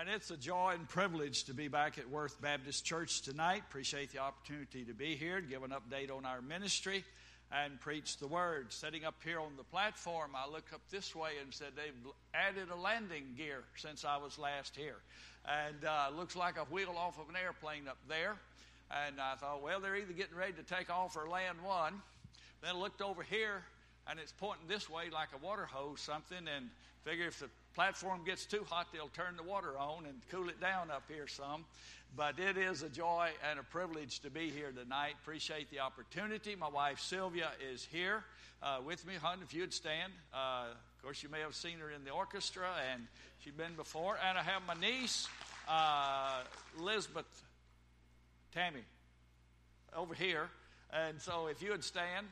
And it's a joy and privilege to be back at Worth Baptist Church tonight. Appreciate the opportunity to be here, give an update on our ministry, and preach the Word. Sitting up here on the platform, I looked up this way and said they've added a landing gear since I was last here. And looks like a wheel off of an airplane up there. And I thought, well, they're either getting ready to take off or land one. Then I looked over here, and it's pointing this way like a water hose something, and figure if the platform gets too hot, they'll turn the water on and cool it down up here some. But it is a joy and a privilege to be here tonight. Appreciate the opportunity. My wife Sylvia is here with me. Hun, if you'd stand. Of course, you may have seen her in the orchestra, and she's been before. And I have my niece, Elizabeth Tammy, over here. And so if you would stand,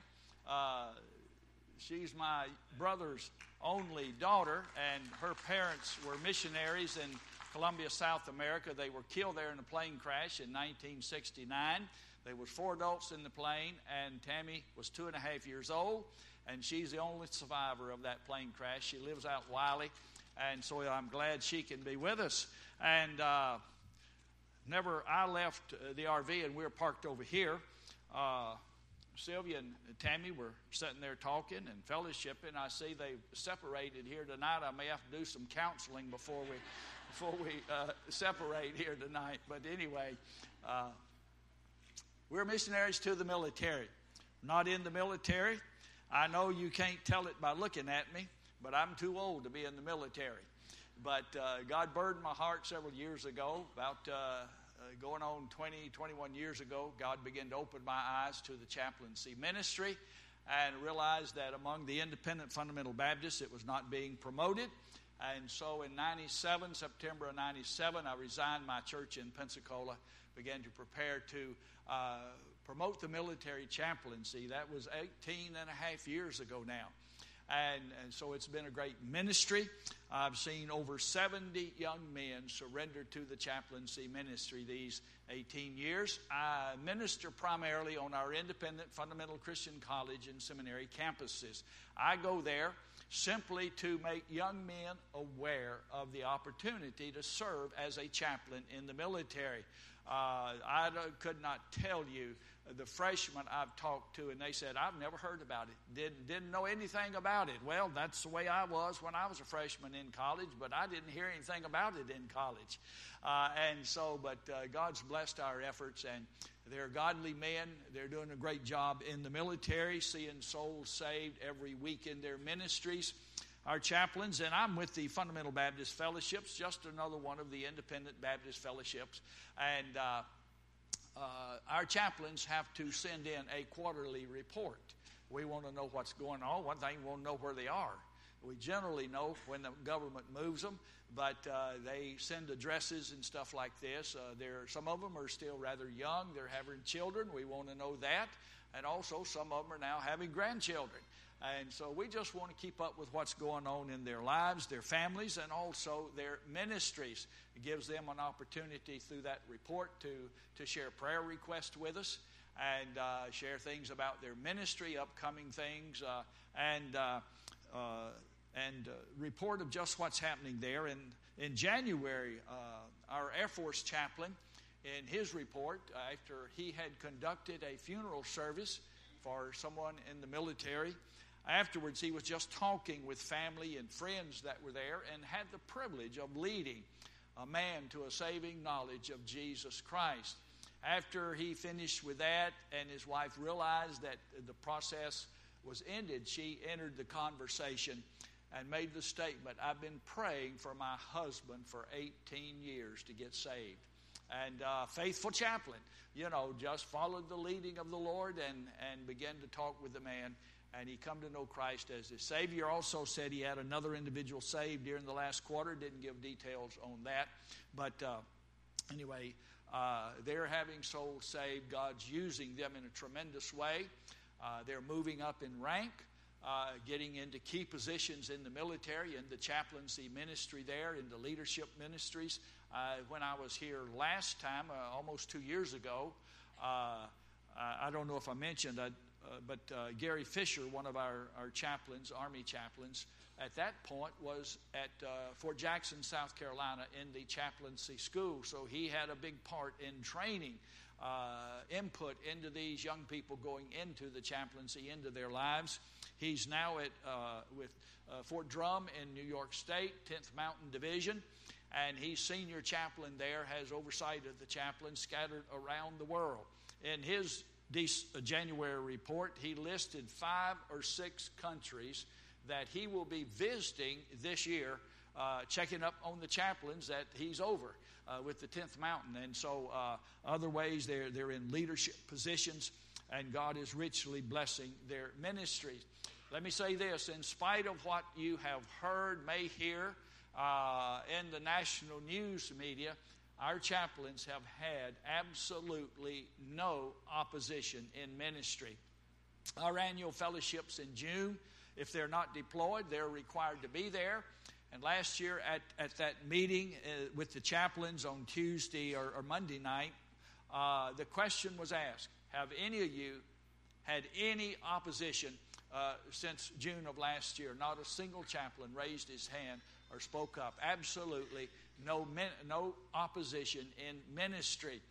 she's my brother's only daughter, and her parents were missionaries in Colombia, South America. They were killed there in a plane crash in 1969. There was 4 adults in the plane, and Tammy was 2.5 years old, and she's the only survivor of that plane crash. She lives out in Wiley, and so I'm glad she can be with us. And I left the RV, and we were parked over here. Sylvia and Tammy were sitting there talking and fellowshipping. I see they've separated here tonight. I may have to do some counseling before we separate here tonight. But anyway, we're missionaries to the military. Not in the military. I know you can't tell it by looking at me, but I'm too old to be in the military. But God burdened my heart several years ago, about going on 21 years ago. God began to open my eyes to the chaplaincy ministry and realized that among the independent fundamental Baptists it was not being promoted. And so in September of 97, I resigned my church in Pensacola, began to prepare to promote the military chaplaincy. That was 18 and a half years ago now. And so it's been a great ministry. I've seen over 70 young men surrender to the chaplaincy ministry these 18 years. I minister primarily on our independent fundamental Christian college and seminary campuses. I go there simply to make young men aware of the opportunity to serve as a chaplain in the military. I could not tell you the freshmen I've talked to, and they said, I've never heard about it, didn't know anything about it. Well, that's the way I was when I was a freshman in college, but I didn't hear anything about it in college. But God's blessed our efforts, and they're godly men. They're doing a great job in the military, seeing souls saved every week in their ministries. Our chaplains, and I'm with the Fundamental Baptist Fellowships, just another one of the independent Baptist fellowships. And our chaplains have to send in a quarterly report. We want to know what's going on. One thing, we want to know where they are. We generally know when the government moves them, but they send addresses and stuff like this. Some of them are still rather young. They're having children. We want to know that. And also some of them are now having grandchildren. And so we just want to keep up with what's going on in their lives, their families, and also their ministries. It gives them an opportunity through that report to share prayer requests with us and share things about their ministry, upcoming things, and report of just what's happening there. And in January, our Air Force chaplain, in his report, after he had conducted a funeral service for someone in the military, afterwards, he was just talking with family and friends that were there and had the privilege of leading a man to a saving knowledge of Jesus Christ. After he finished with that and his wife realized that the process was ended, she entered the conversation and made the statement, I've been praying for my husband for 18 years to get saved. And faithful chaplain, just followed the leading of the Lord and began to talk with the man. And he come to know Christ as his Savior. Also said he had another individual saved during the last quarter. Didn't give details on that. But anyway, they're having souls saved. God's using them in a tremendous way. They're moving up in rank, getting into key positions in the military, in the chaplaincy ministry there, in the leadership ministries. When I was here last time, almost 2 years ago, I don't know if I mentioned, but Gary Fisher, one of our chaplains, Army chaplains, at that point was at Fort Jackson, South Carolina, in the chaplaincy school. So he had a big part in training, input into these young people going into the chaplaincy, into their lives. He's now with Fort Drum in New York State, 10th Mountain Division, and he's senior chaplain there, has oversight of the chaplains scattered around the world. In his January report, he listed 5 or 6 countries that he will be visiting this year, checking up on the chaplains that he's over with the 10th Mountain. And so other ways they're in leadership positions, and God is richly blessing their ministries. Let me say this, in spite of what you have heard, may hear in the national news media, our chaplains have had absolutely no opposition in ministry. Our annual fellowships in June, if they're not deployed, they're required to be there. And last year at that meeting with the chaplains on Tuesday or Monday night, the question was asked, have any of you had any opposition since June of last year? Not a single chaplain raised his hand or spoke up. Absolutely no opposition in ministry.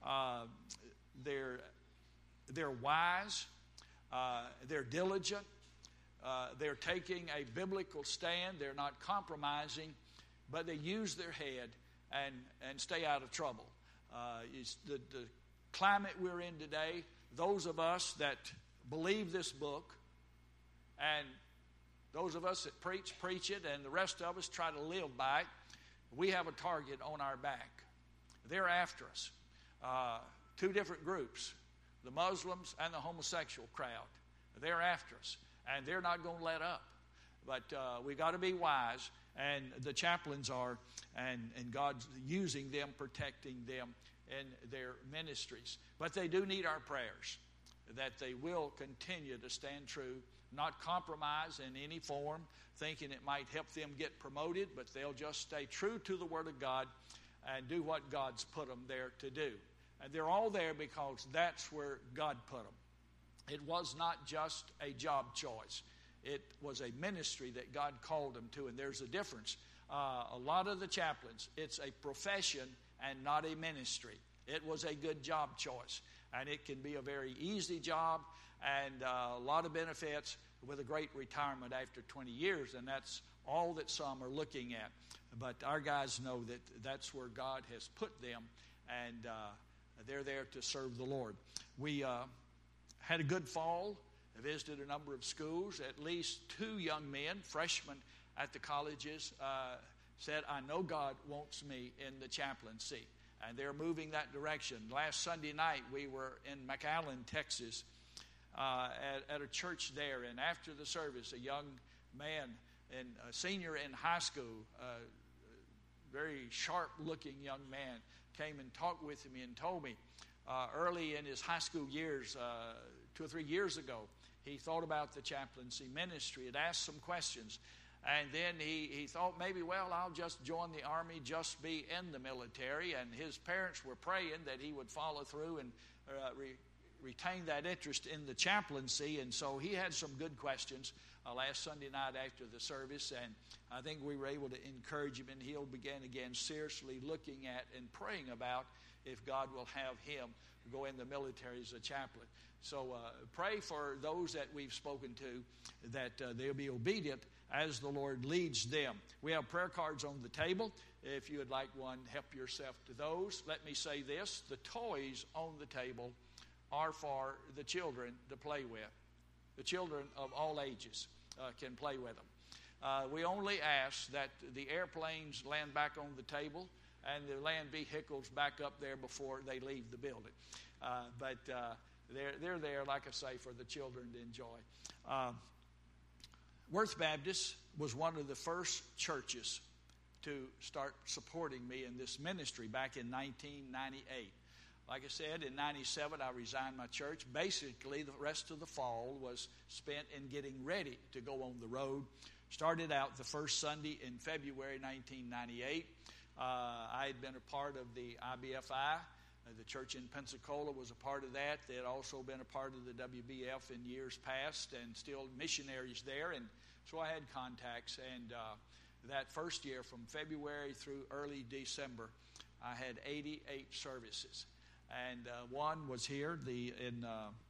They're wise. They're diligent. They're taking a biblical stand. They're not compromising, but they use their head and stay out of trouble. The climate we're in today, those of us that believe this book, and those of us that preach it, and the rest of us try to live by it, we have a target on our back. They're after us. 2 different groups, the Muslims and the homosexual crowd. They're after us, and they're not going to let up. But we got to be wise, and the chaplains are, and God's using them, protecting them in their ministries. But they do need our prayers, that they will continue to stand true, not compromise in any form, thinking it might help them get promoted, but they'll just stay true to the Word of God and do what God's put them there to do. And they're all there because that's where God put them. It was not just a job choice. It was a ministry that God called them to, and there's a difference. A lot of the chaplains, it's a profession and not a ministry. It was a good job choice, and it can be a very easy job and a lot of benefits with a great retirement after 20 years, and that's all that some are looking at. But our guys know that that's where God has put them, and they're there to serve the Lord. We had a good fall. I visited a number of schools. At least 2 young men, freshmen at the colleges, said, I know God wants me in the chaplaincy. And they're moving that direction. Last Sunday night, we were in McAllen, Texas, at a church there. And after the service, a young man, a senior in high school, very sharp-looking young man, came and talked with me and told me early in his high school years, 2 or 3 years ago, he thought about the chaplaincy ministry, had asked some questions, and then he thought maybe, well, I'll just join the Army, just be in the military, and his parents were praying that he would follow through and retain that interest in the chaplaincy, and so he had some good questions last Sunday night after the service, and I think we were able to encourage him, and he'll begin again seriously looking at and praying about if God will have him go in the military as a chaplain. So pray for those that we've spoken to, that they'll be obedient as the Lord leads them. We have prayer cards on the table. If you would like one, help yourself to those. Let me say this, the toys on the table are for the children to play with. The children of all ages can play with them. We only ask that the airplanes land back on the table and the land vehicles back up there before they leave the building. But they're there, like I say, for the children to enjoy. Worth Baptist was one of the first churches to start supporting me in this ministry back in 1998. Like I said, in 97, I resigned my church. Basically, the rest of the fall was spent in getting ready to go on the road. Started out the first Sunday in February 1998. I had been a part of the IBFI The church in Pensacola was a part of that. They had also been a part of the WBF in years past and still missionaries there. And so I had contacts. And that first year, from February through early December, I had 88 services. And one was here in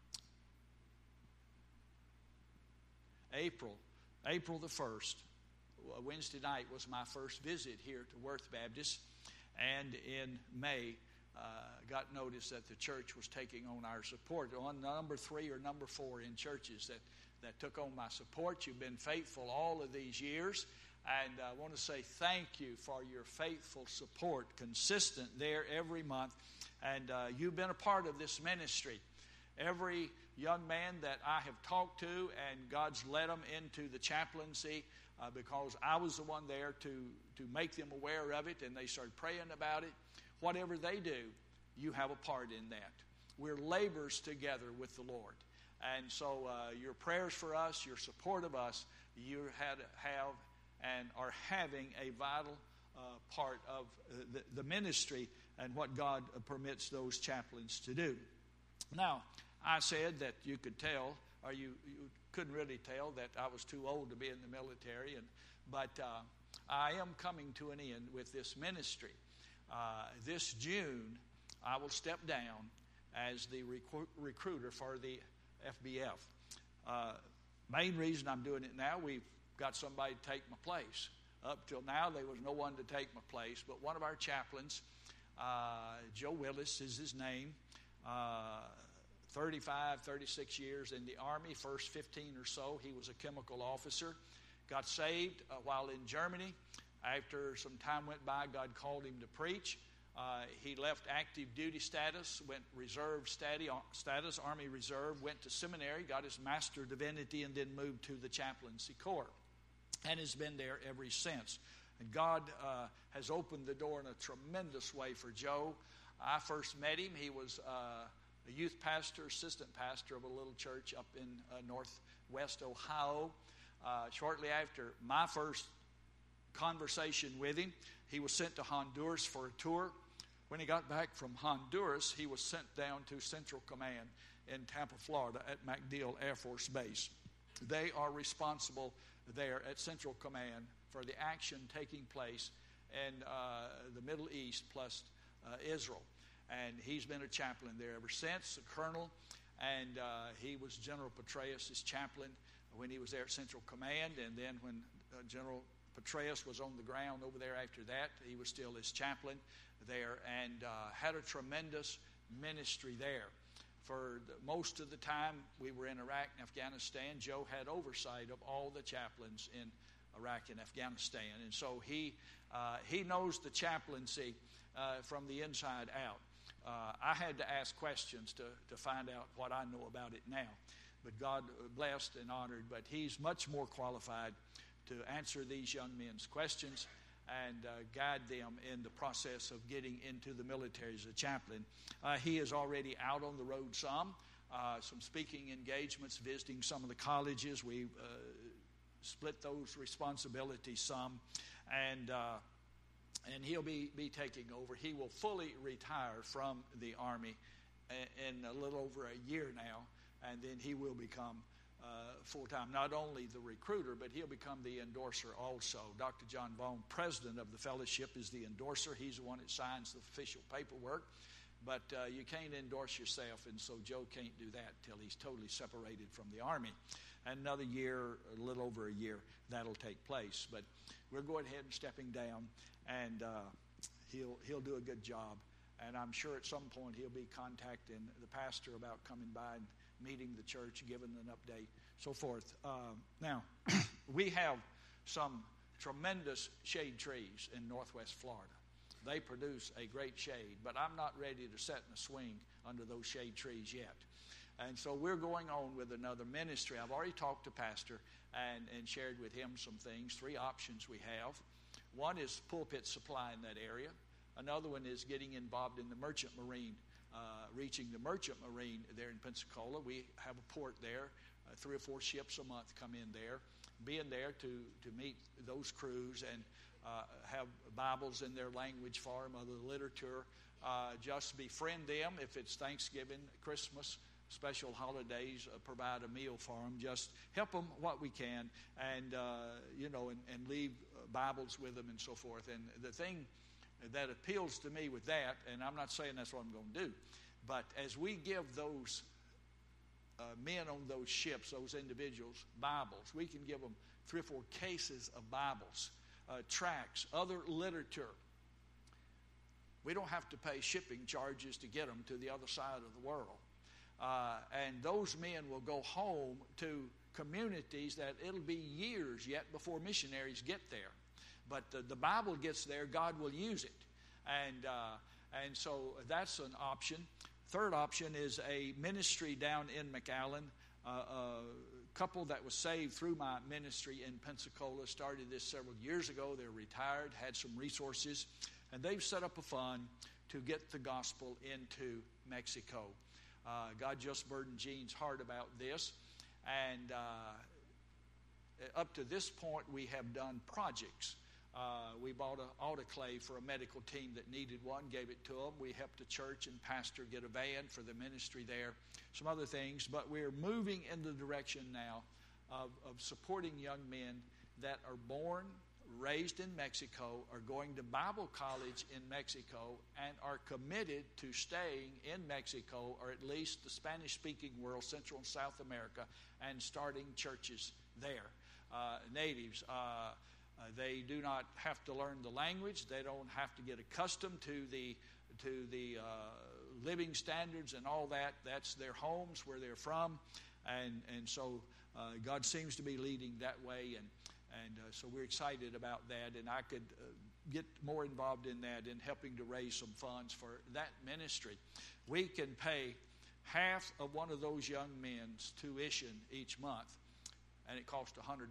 April the 1st. Wednesday night was my first visit here to Worth Baptist. And in May, got notice that the church was taking on our support. On number 3 or number 4 in churches that took on my support. You've been faithful all of these years. And I want to say thank you for your faithful support, consistent there every month. And you've been a part of this ministry. Every young man that I have talked to, and God's led them into the chaplaincy because I was the one there to make them aware of it, and they started praying about it. Whatever they do, you have a part in that. We're laborers together with the Lord. And so your prayers for us, your support of us, you have and are having a vital part of the ministry and what God permits those chaplains to do. Now, I said that you could tell, or you couldn't really tell, that I was too old to be in the military, but I am coming to an end with this ministry. This June, I will step down as the recruiter for the FBF. Main reason I'm doing it now, we've got somebody to take my place. Up till now, there was no one to take my place, but one of our chaplains, Joe Willis is his name, 35, 36 years in the Army, first 15 or so, he was a chemical officer, got saved while in Germany. After some time went by, God called him to preach. He left active duty status, went reserve status, Army Reserve, went to seminary, got his Master of Divinity, and then moved to the chaplaincy corps, and has been there ever since. And God has opened the door in a tremendous way for Joe. I first met him. He was a youth pastor, assistant pastor of a little church up in northwest Ohio. Shortly after my first conversation with him, he was sent to Honduras for a tour. When he got back from Honduras, he was sent down to Central Command in Tampa, Florida at MacDill Air Force Base. They are responsible there at Central Command for the action taking place in the Middle East plus Israel. And he's been a chaplain there ever since, a colonel, and he was General Petraeus' chaplain when he was there at Central Command, and then when General Petraeus was on the ground over there after that, he was still his chaplain there, and had a tremendous ministry there. For most of the time we were in Iraq and Afghanistan, Joe had oversight of all the chaplains in Iraq and Afghanistan, and so he knows the chaplaincy from the inside out. I had to ask questions to find out what I know about it now, but God blessed and honored, but he's much more qualified to answer these young men's questions and guide them in the process of getting into the military as a chaplain. He is already out on the road some speaking engagements, visiting some of the colleges. We split those responsibilities some, and he'll be taking over. He will fully retire from the Army in a little over a year now, and then he will become full-time, not only the recruiter, but he'll become the endorser also. Dr. John Vaughn, president of the fellowship, is the endorser. He's the one that signs the official paperwork, but you can't endorse yourself, and so Joe can't do that till he's totally separated from the Army. Another year, a little over a year, that'll take place, but we're going ahead and stepping down, and he'll do a good job, and I'm sure at some point he'll be contacting the pastor about coming by and meeting the church, giving an update, so forth. Now, we have some tremendous shade trees in northwest Florida. They produce a great shade, but I'm not ready to sit in a swing under those shade trees yet. And so we're going on with another ministry. I've already talked to Pastor and shared with him some things, 3 options we have. One is pulpit supply in that area. Another one is getting involved in the merchant marine, reaching the merchant marine there in Pensacola. We have a port there. 3 or 4 ships a month come in there. Being there to meet those crews and have Bibles in their language for them, other literature. Just befriend them. If it's Thanksgiving, Christmas, special holidays, provide a meal for them. Just help them what we can, and and leave Bibles with them and so forth. And the thing that appeals to me with that, and I'm not saying that's what I'm going to do, but as we give those men on those ships, those individuals, Bibles, we can give them 3 or 4 cases of Bibles, tracts, other literature. We don't have to pay shipping charges to get them to the other side of the world. And those men will go home to communities that it'll be years yet before missionaries get there. But the Bible gets there, God will use it. And so that's an option. Third option is a ministry down in McAllen. A couple that was saved through my ministry in Pensacola started this several years ago. They're retired, had some resources, and they've set up a fund to get the gospel into Mexico. God just burdened Gene's heart about this. And up to this point, we have done projects. We bought an autoclave for a medical team that needed one, gave it to them. We helped a church and pastor get a van for the ministry there, some other things. But we're moving in the direction now of supporting young men that are born, raised in Mexico, are going to Bible college in Mexico, and are committed to staying in Mexico, or at least the Spanish-speaking world, Central and South America, and starting churches there. Natives, they do not have to learn the language. They don't have to get accustomed to the living standards and all that. That's their homes, where they're from, and so God seems to be leading that way, and so we're excited about that. And I could get more involved in that, in helping to raise some funds for that ministry. We can pay half of one of those young men's tuition each month, and it costs $100.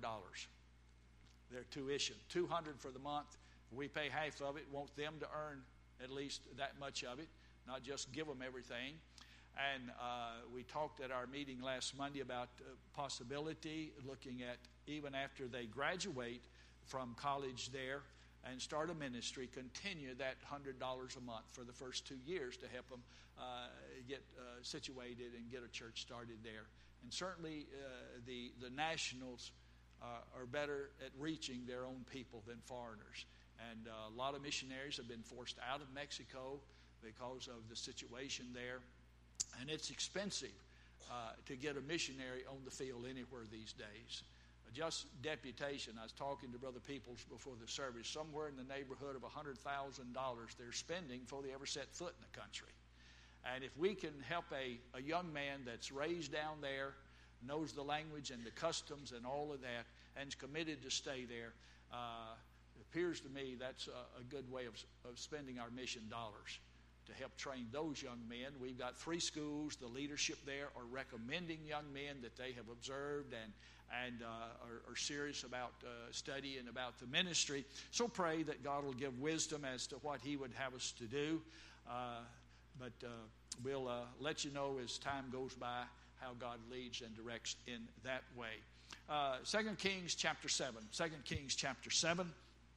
Their tuition, $200 for the month. We pay half of it. Want them to earn at least that much of it, not just give them everything. And we talked at our meeting last Monday about possibility, looking at even after they graduate from college there and start a ministry, continue that $100 a month for the first 2 years to help them get situated and get a church started there. And certainly the nationals are better at reaching their own people than foreigners. And a lot of missionaries have been forced out of Mexico because of the situation there. And it's expensive to get a missionary on the field anywhere these days. Just deputation. I was talking to Brother Peoples before the service. Somewhere in the neighborhood of $100,000 they're spending before they ever set foot in the country. And if we can help a young man that's raised down there, knows the language and the customs and all of that, and is committed to stay there, it appears to me that's a good way of spending our mission dollars, to help train those young men. We've got 3 schools. The leadership there are recommending young men that they have observed and are serious about studying about the ministry. So pray that God will give wisdom as to what He would have us to do. But we'll let you know as time goes by how God leads and directs in that way. 2 Kings chapter 7. 2 Kings chapter 7.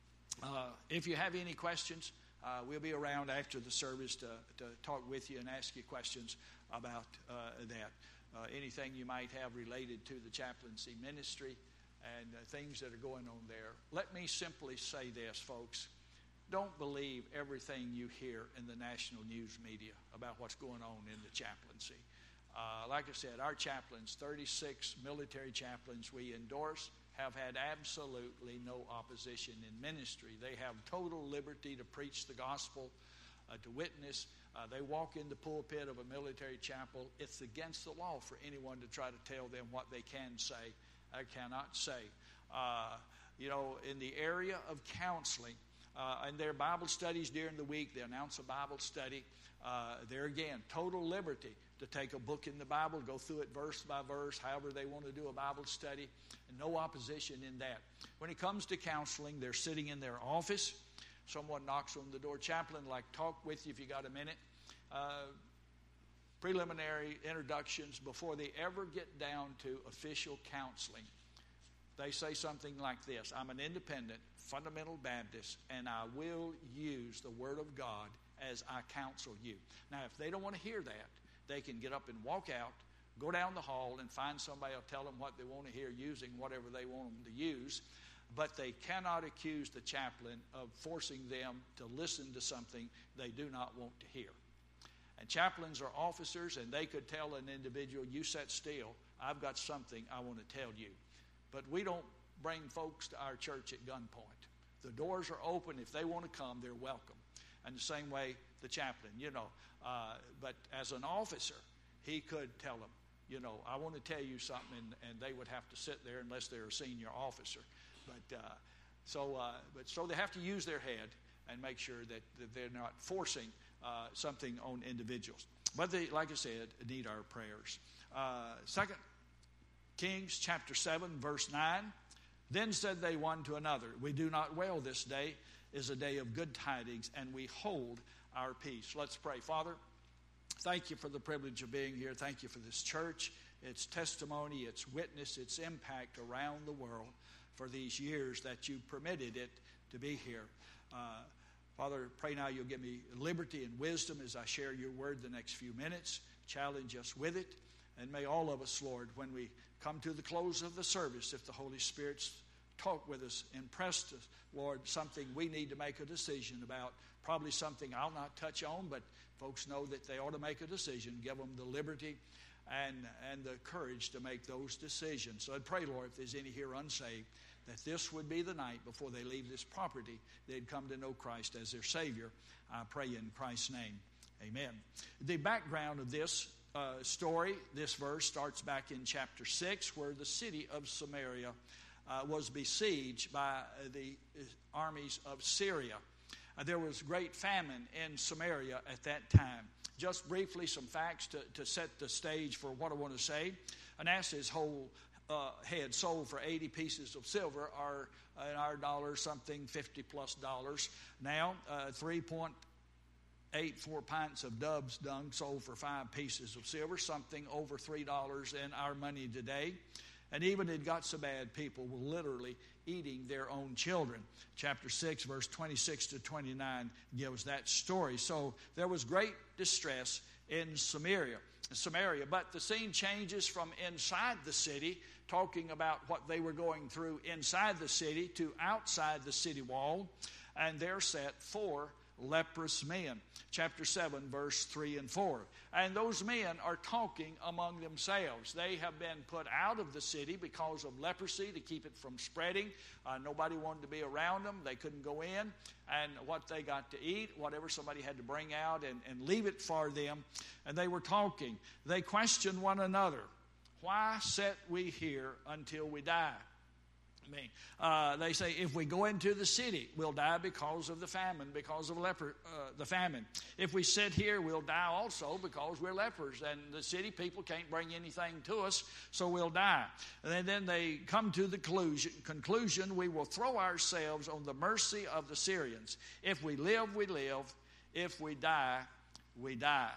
If you have any questions, we'll be around after the service to talk with you and ask you questions about that. Anything you might have related to the chaplaincy ministry and things that are going on there. Let me simply say this, folks. Don't believe everything you hear in the national news media about what's going on in the chaplaincy. Like I said, our chaplains, 36 military chaplains we endorse, have had absolutely no opposition in ministry. They have total liberty to preach the gospel, to witness. They walk in the pulpit of a military chapel. It's against the law for anyone to try to tell them what they can say or cannot say. In the area of counseling, and their Bible studies during the week, they announce a Bible study. There again, total liberty to take a book in the Bible, go through it verse by verse, however they want to do a Bible study, and no opposition in that. When it comes to counseling, they're sitting in their office. Someone knocks on the door. Chaplain, like talk with you if you got a minute. Preliminary introductions before they ever get down to official counseling. They say something like this: I'm an independent, fundamental Baptist, and I will use the Word of God as I counsel you. Now, if they don't want to hear that, they can get up and walk out, go down the hall, and find somebody who'll tell them what they want to hear using whatever they want them to use. But they cannot accuse the chaplain of forcing them to listen to something they do not want to hear. And chaplains are officers, and they could tell an individual, you sit still, I've got something I want to tell you. But we don't bring folks to our church at gunpoint. The doors are open. If they want to come, they're welcome. And the same way the chaplain, but as an officer, he could tell them, I want to tell you something, and they would have to sit there unless they're a senior officer. So they have to use their head and make sure that they're not forcing something on individuals. But they, like I said, need our prayers. 2 Kings chapter 7, verse 9. Then said they one to another, we do not wail this day is a day of good tidings, and we hold our peace. Let's pray. Father, thank you for the privilege of being here. Thank you for this church, its testimony, its witness, its impact around the world for these years that you permitted it to be here. Father, pray now you'll give me liberty and wisdom as I share your word the next few minutes. Challenge us with it. And may all of us, Lord, when we come to the close of the service, if the Holy Spirit's talked with us, impressed us, Lord, something we need to make a decision about, probably something I'll not touch on, but folks know that they ought to make a decision. Give them the liberty and the courage to make those decisions. So I'd pray, Lord, if there's any here unsaved, that this would be the night before they leave this property, they'd come to know Christ as their Savior. I pray in Christ's name. Amen. The background of this story, this verse, starts back in chapter 6, where the city of Samaria was besieged by the armies of Syria. There was great famine in Samaria at that time. Just briefly, some facts to set the stage for what I want to say. An ass's whole head sold for 80 pieces of silver, or in our dollars, something $50+ now. 3.84 pints of dove's dung sold for 5 pieces of silver, something over $3 in our money today. And even it got so bad, people were literally eating their own children. Chapter 6, verse 26 to 29 gives that story. So there was great distress in Samaria. But the scene changes from inside the city, talking about what they were going through inside the city, to outside the city wall. And there sat 4 leprous men. Chapter 7, verse 3 and 4. And those men are talking among themselves. They have been put out of the city because of leprosy, to keep it from spreading. Nobody wanted to be around them. They couldn't go in. And what they got to eat, whatever somebody had to bring out and leave it for them. And they were talking. They questioned one another. Why sit we here until we die? They say, if we go into the city, we'll die because of the famine, because of the famine. If we sit here, we'll die also because we're lepers, and the city people can't bring anything to us, so we'll die. And then they come to the conclusion, we will throw ourselves on the mercy of the Syrians. If we live, we live. If we die, we die.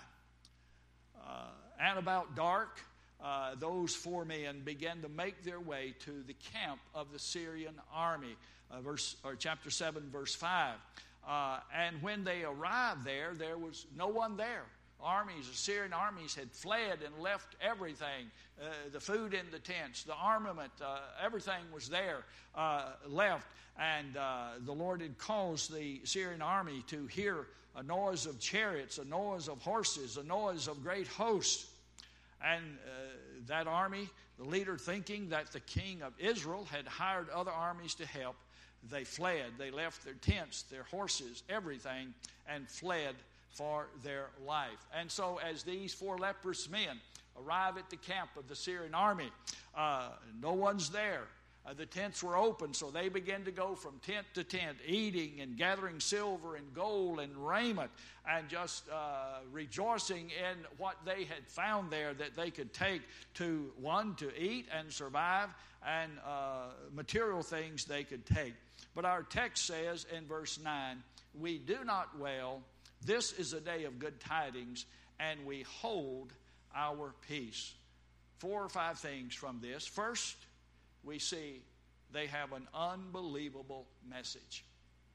And about dark, those 4 men began to make their way to the camp of the Syrian army, chapter 7, verse 5. And when they arrived there was no one there. The Syrian armies had fled and left everything, the food in the tents, the armament, everything was there, left. And the Lord had caused the Syrian army to hear a noise of chariots, a noise of horses, a noise of great hosts. And that army, the leader, thinking that the king of Israel had hired other armies to help, they fled. They left their tents, their horses, everything, and fled for their life. And so as these 4 leprous men arrive at the camp of the Syrian army, no one's there. The tents were open, so they began to go from tent to tent, eating and gathering silver and gold and raiment, and just rejoicing in what they had found there that they could take to eat and survive, and material things they could take. But our text says in verse 9, we do not wail. This is a day of good tidings, and we hold our peace. 4 or 5 things from this. First, we see they have an unbelievable message.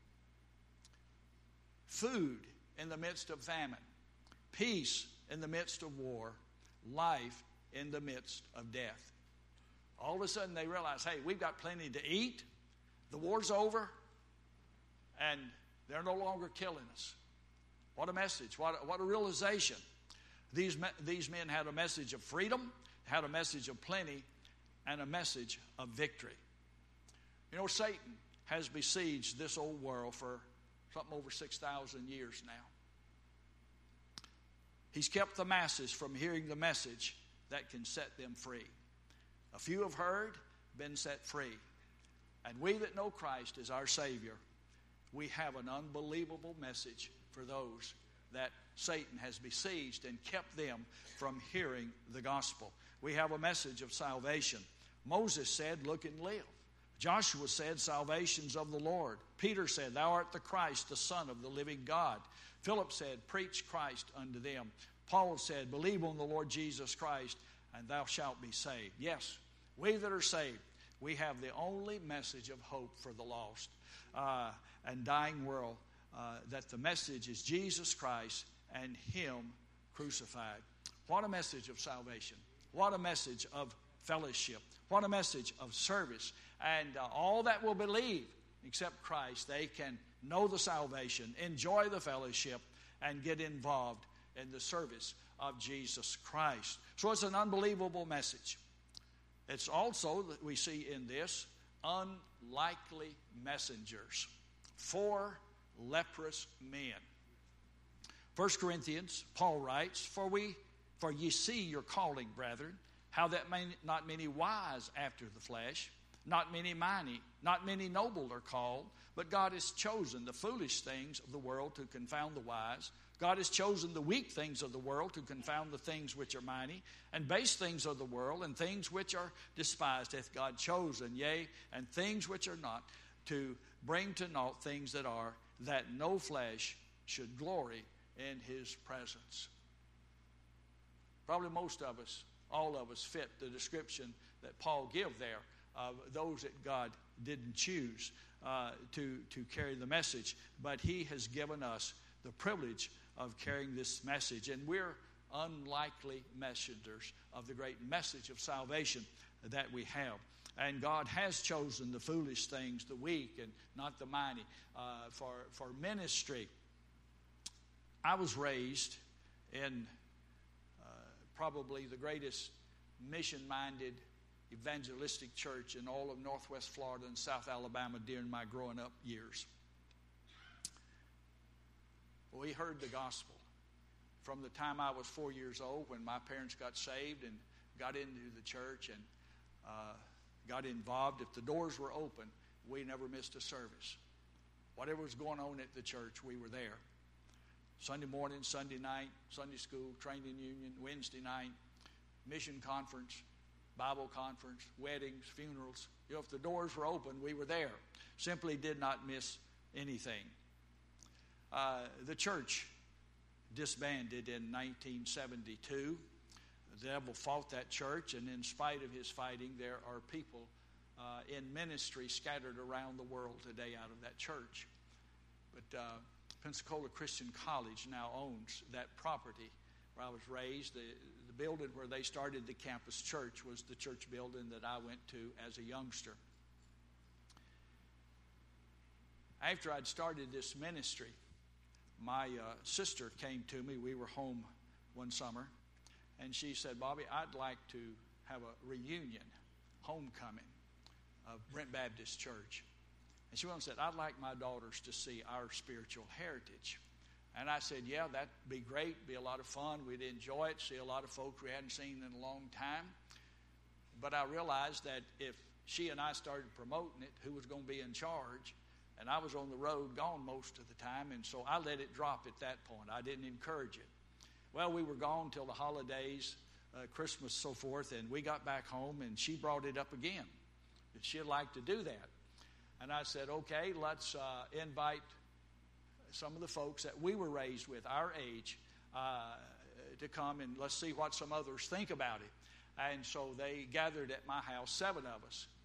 Food in the midst of famine, peace in the midst of war, life in the midst of death. All of a sudden they realize, hey, we've got plenty to eat, the war's over, and they're no longer killing us. What a message, what a realization. These men had a message of freedom, had a message of plenty, and a message of victory. You know, Satan has besieged this old world for something over 6,000 years now. He's kept the masses from hearing the message that can set them free. A few have heard, been set free. And we that know Christ as our Savior, we have an unbelievable message for those that Satan has besieged and kept them from hearing the gospel. We have a message of salvation. Moses said, look and live. Joshua said, salvation's of the Lord. Peter said, thou art the Christ, the Son of the living God. Philip said, preach Christ unto them. Paul said, believe on the Lord Jesus Christ, and thou shalt be saved. Yes, we that are saved, we have the only message of hope for the lost and dying world, that the message is Jesus Christ and Him crucified. What a message of salvation. What a message of fellowship. What a message of service. And all that will believe, except Christ, they can know the salvation, enjoy the fellowship, and get involved in the service of Jesus Christ. So it's an unbelievable message. It's also, that we see in this, unlikely messengers. 4 leprous men. 1 Corinthians, Paul writes, For ye see your calling, brethren, how that not many wise after the flesh, not many mighty, not many noble are called, but God has chosen the foolish things of the world to confound the wise. God has chosen the weak things of the world to confound the things which are mighty, and base things of the world, and things which are despised hath God chosen, yea, and things which are not, to bring to naught things that are, that no flesh should glory in His presence. Probably most of us, all of us, fit the description that Paul give there of those that God didn't choose to carry the message, but He has given us the privilege of carrying this message, and we're unlikely messengers of the great message of salvation that we have. And God has chosen the foolish things, the weak and not the mighty, for ministry. I was raised in probably the greatest mission-minded evangelistic church in all of Northwest Florida and South Alabama during my growing up years. We heard the gospel from the time I was 4 years old, when my parents got saved and got into the church and got involved. If the doors were open, we never missed a service. Whatever was going on at the church, we were there. Sunday morning, Sunday night, Sunday school, training union, Wednesday night, mission conference, Bible conference, weddings, funerals. You know, if the doors were open, we were there. Simply did not miss anything. The church disbanded in 1972. The devil fought that church, and in spite of his fighting, there are people in ministry scattered around the world today out of that church. But Pensacola Christian College now owns that property where I was raised. The building where they started the campus church was the church building that I went to as a youngster. After I'd started this ministry, my sister came to me. We were home one summer, and she said, Bobby, I'd like to have a reunion, homecoming of Brent Baptist Church. And she went and said, I'd like my daughters to see our spiritual heritage. And I said, yeah, that'd be great, be a lot of fun. We'd enjoy it, see a lot of folks we hadn't seen in a long time. But I realized that if she and I started promoting it, who was going to be in charge? And I was on the road, gone most of the time, and so I let it drop at that point. I didn't encourage it. Well, we were gone till the holidays, Christmas, so forth, and we got back home, and she brought it up again, that she'd like to do that. And I said, okay, let's invite some of the folks that we were raised with, our age, to come, and let's see what some others think about it. And so they gathered at my house, 7 of us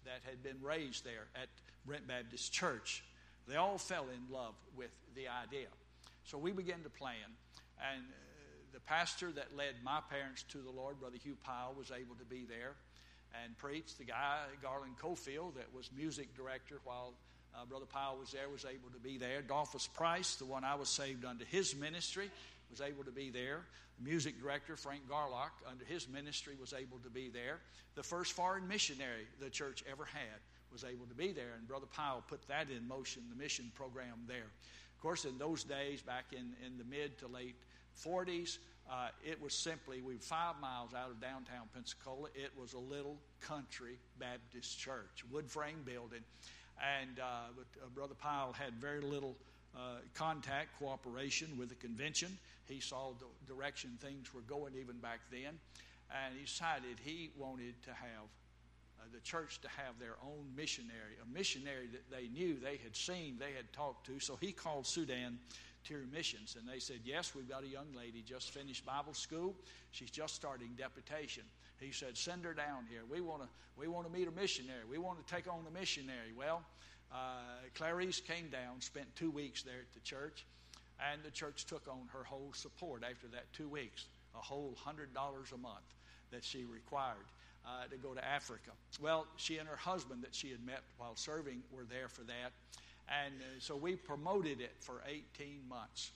that had been raised there at Brent Baptist Church. They all fell in love with the idea. So we began to plan, and the pastor that led my parents to the Lord, Brother Hugh Pyle, was able to be there and preach. The guy, Garland Cofield, that was music director while Brother Pyle was there, was able to be there. Dolphus Price, the one I was saved under his ministry, was able to be there. The music director, Frank Garlock, under his ministry, was able to be there. The first foreign missionary the church ever had was able to be there, and Brother Pyle put that in motion, the mission program there. Of course, in those days, back in the mid to late 40s, it was simply, we were 5 miles out of downtown Pensacola. It was a little country Baptist church, wood frame building. And Brother Pyle had very little contact, cooperation with the convention. He saw the direction things were going even back then. And he decided he wanted to have the church to have their own missionary, a missionary that they knew, they had seen, they had talked to. So he called Sudan Interior Missions, and they said, yes, we've got a young lady just finished Bible school. She's just starting deputation. He said, send her down here. We want to meet a missionary. We want to take on a missionary. Well, Clarice came down, spent 2 weeks there at the church, and the church took on her whole support after that 2 weeks, a whole $100 a month that she required to go to Africa. Well, she and her husband that she had met while serving were there for that. And so we promoted it for 18 months.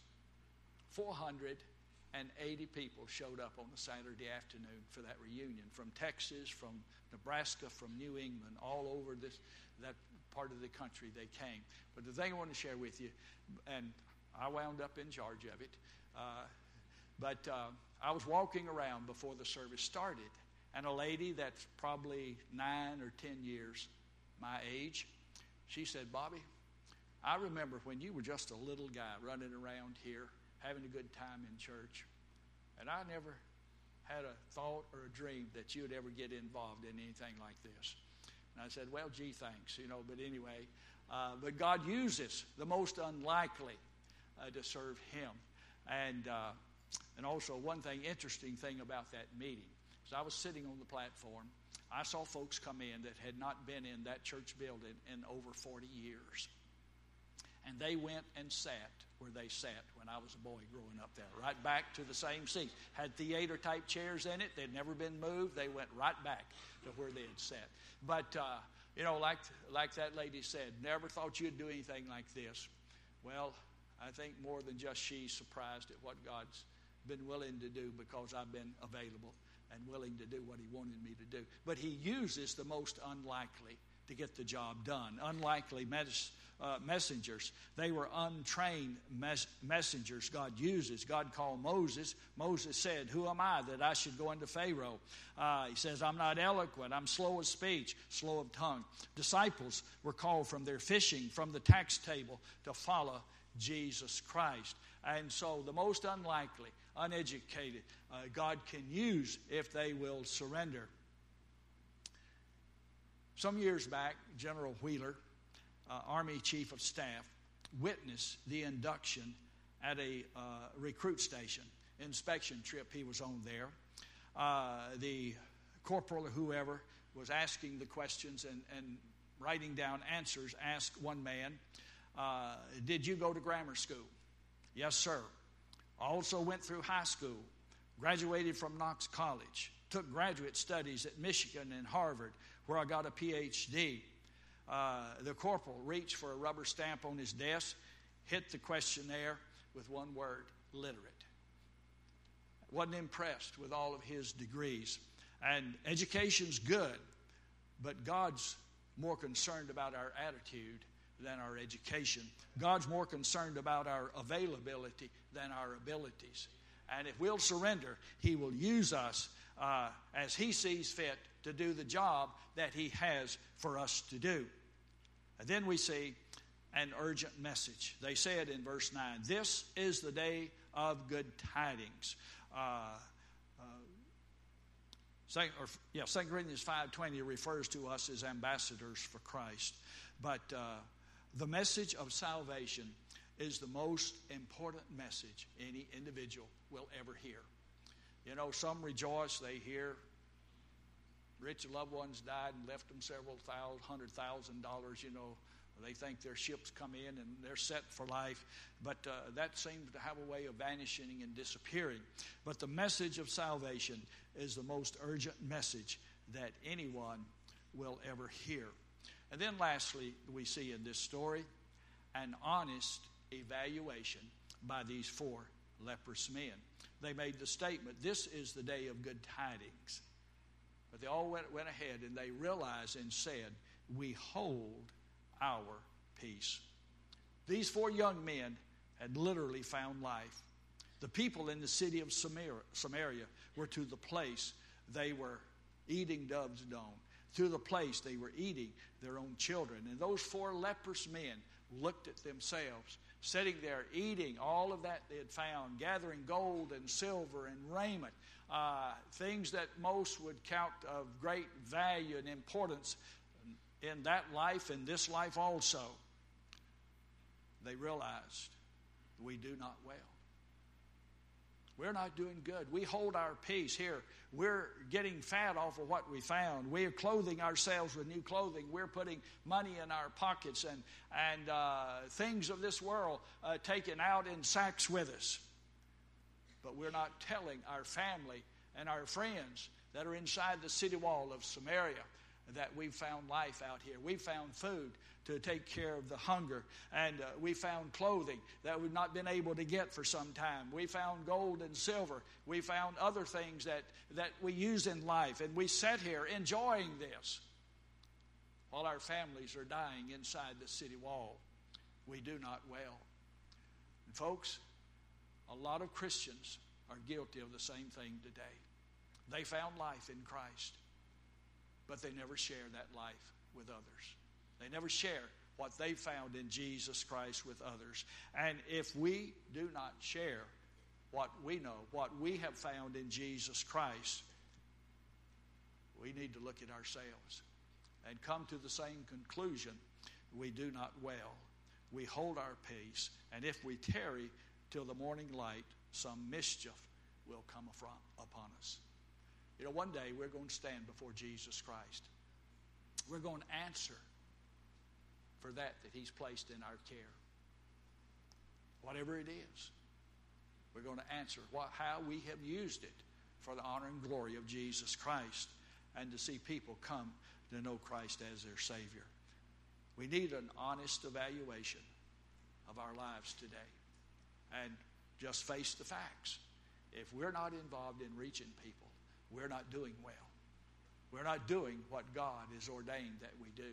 480 people showed up on a Saturday afternoon for that reunion from Texas, from Nebraska, from New England, all over that part of the country they came. But the thing I want to share with you, and I wound up in charge of it, but I was walking around before the service started, and a lady that's probably 9 or 10 years my age, she said, Bobby, I remember when you were just a little guy running around here having a good time in church, and I never had a thought or a dream that you would ever get involved in anything like this. And I said, well, gee, thanks, but anyway, but God uses the most unlikely to serve Him. And also one interesting thing about that meeting, as I was sitting on the platform, I saw folks come in that had not been in that church building in over 40 years. And they went and sat where they sat when I was a boy growing up there, right back to the same seat. Had theater-type chairs in it. They'd never been moved. They went right back to where they had sat. But, like that lady said, never thought you'd do anything like this. Well, I think more than just she's surprised at what God's been willing to do because I've been available and willing to do what He wanted me to do. But He uses the most unlikely to get the job done. Unlikely messengers. They were untrained messengers God uses. God called Moses. Moses said, who am I that I should go into Pharaoh? He says, I'm not eloquent. I'm slow of speech, slow of tongue. Disciples were called from their fishing, from the tax table to follow Jesus Christ. And so the most unlikely, uneducated, God can use if they will surrender. Some years back, General Wheeler, Army Chief of Staff, witnessed the induction at a recruit station, inspection trip he was on there. The corporal or whoever was asking the questions and writing down answers, asked one man, did you go to grammar school? Yes, sir. Also went through high school, graduated from Knox College, took graduate studies at Michigan and Harvard, where I got a PhD. The corporal reached for a rubber stamp on his desk, hit the questionnaire with one word, literate. Wasn't impressed with all of his degrees. And education's good, but God's more concerned about our attitude than our education. God's more concerned about our availability than our abilities. And if we'll surrender, He will use us as He sees fit to do the job that He has for us to do. And then we see an urgent message. They said in verse 9, this is the day of good tidings. 2 Corinthians 5:20 refers to us as ambassadors for Christ. But the message of salvation is the most important message any individual will ever hear. Some rejoice, they hear rich loved ones died and left them several $100,000, you know. They think their ships come in and they're set for life. But that seems to have a way of vanishing and disappearing. But the message of salvation is the most urgent message that anyone will ever hear. And then lastly, we see in this story an honest evaluation by these 4 leprous men. They made the statement, this is the day of good tidings. But they all went ahead and they realized and said, we hold our peace. These 4 young men had literally found life. The people in the city of Samaria were to the place they were eating dove's dung. Through the place they were eating their own children. And those 4 leprous men looked at themselves, sitting there eating all of that they had found, gathering gold and silver and raiment, things that most would count of great value and importance in that life and this life also. They realized we do not well. We're not doing good. We hold our peace here. We're getting fat off of what we found. We're clothing ourselves with new clothing. We're putting money in our pockets and things of this world taken out in sacks with us. But we're not telling our family and our friends that are inside the city wall of Samaria that we've found life out here. We found food to take care of the hunger. And we found clothing that we've not been able to get for some time. We found gold and silver. We found other things that we use in life. And we sat here enjoying this while our families are dying inside the city wall. We do not well. And folks, a lot of Christians are guilty of the same thing today. They found life in Christ, but they never share that life with others. They never share what they found in Jesus Christ with others. And if we do not share what we know, what we have found in Jesus Christ, we need to look at ourselves and come to the same conclusion. We do not well. We hold our peace, and if we tarry till the morning light, some mischief will come upon us. You know, one day we're going to stand before Jesus Christ. We're going to answer for that He's placed in our care. Whatever it is, we're going to answer how we have used it for the honor and glory of Jesus Christ and to see people come to know Christ as their Savior. We need an honest evaluation of our lives today and just face the facts. If we're not involved in reaching people, we're not doing well. We're not doing what God has ordained that we do.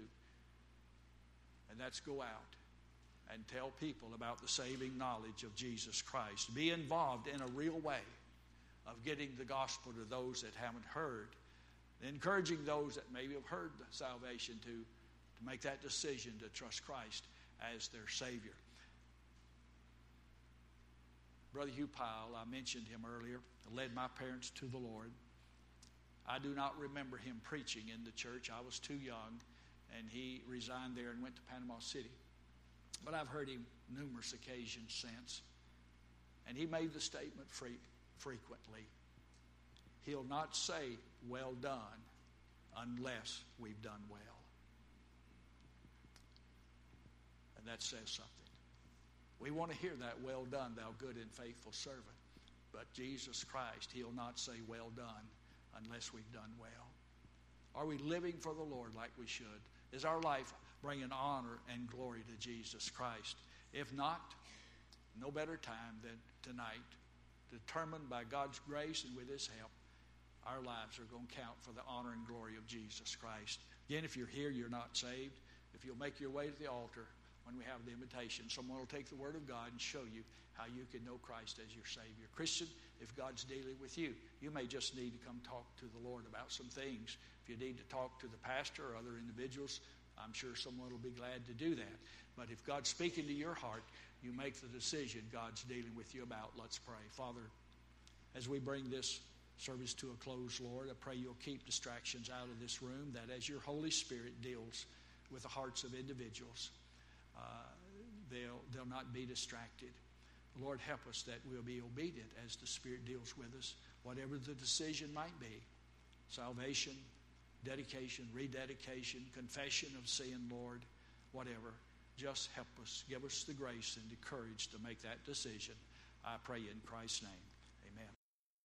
And that's go out and tell people about the saving knowledge of Jesus Christ. Be involved in a real way of getting the gospel to those that haven't heard. Encouraging those that maybe have heard the salvation to make that decision to trust Christ as their Savior. Brother Hugh Pyle, I mentioned him earlier, led my parents to the Lord. I do not remember him preaching in the church. I was too young, and he resigned there and went to Panama City. But I've heard him numerous occasions since. And he made the statement frequently. He'll not say, well done, unless we've done well. And that says something. We want to hear that, well done, thou good and faithful servant. But Jesus Christ, He'll not say, well done, unless we've done well. Are we living for the Lord like we should? Is our life bringing honor and glory to Jesus Christ? If not, no better time than tonight, determined by God's grace and with His help, our lives are going to count for the honor and glory of Jesus Christ. Again, if you're here, you're not saved, if you'll make your way to the altar when we have the invitation, someone will take the Word of God and show you how you can know Christ as your Savior. Christian, if God's dealing with you, you may just need to come talk to the Lord about some things. If you need to talk to the pastor or other individuals, I'm sure someone will be glad to do that. But if God's speaking to your heart, you make the decision God's dealing with you about. Let's pray. Father, as we bring this service to a close, Lord, I pray you'll keep distractions out of this room, that as your Holy Spirit deals with the hearts of individuals, they'll not be distracted. Lord, help us that we'll be obedient as the Spirit deals with us, whatever the decision might be. Salvation, dedication, rededication, confession of sin, Lord, whatever. Just help us. Give us the grace and the courage to make that decision. I pray in Christ's name.